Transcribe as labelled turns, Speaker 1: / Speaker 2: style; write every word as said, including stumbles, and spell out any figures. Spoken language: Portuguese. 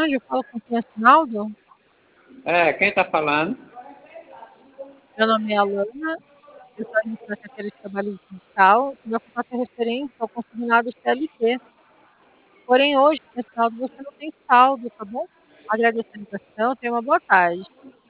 Speaker 1: tarde, eu falo com o senhor Sinaldo?
Speaker 2: É, quem tá falando?
Speaker 1: Meu nome é Alana, eu sou agente da carteira de trabalho digital e meu contato é referente ao consignado C L T. Porém, hoje, senhor Sinaldo, você não tem saldo, tá bom? Agradeço a ligação, tenha uma boa tarde.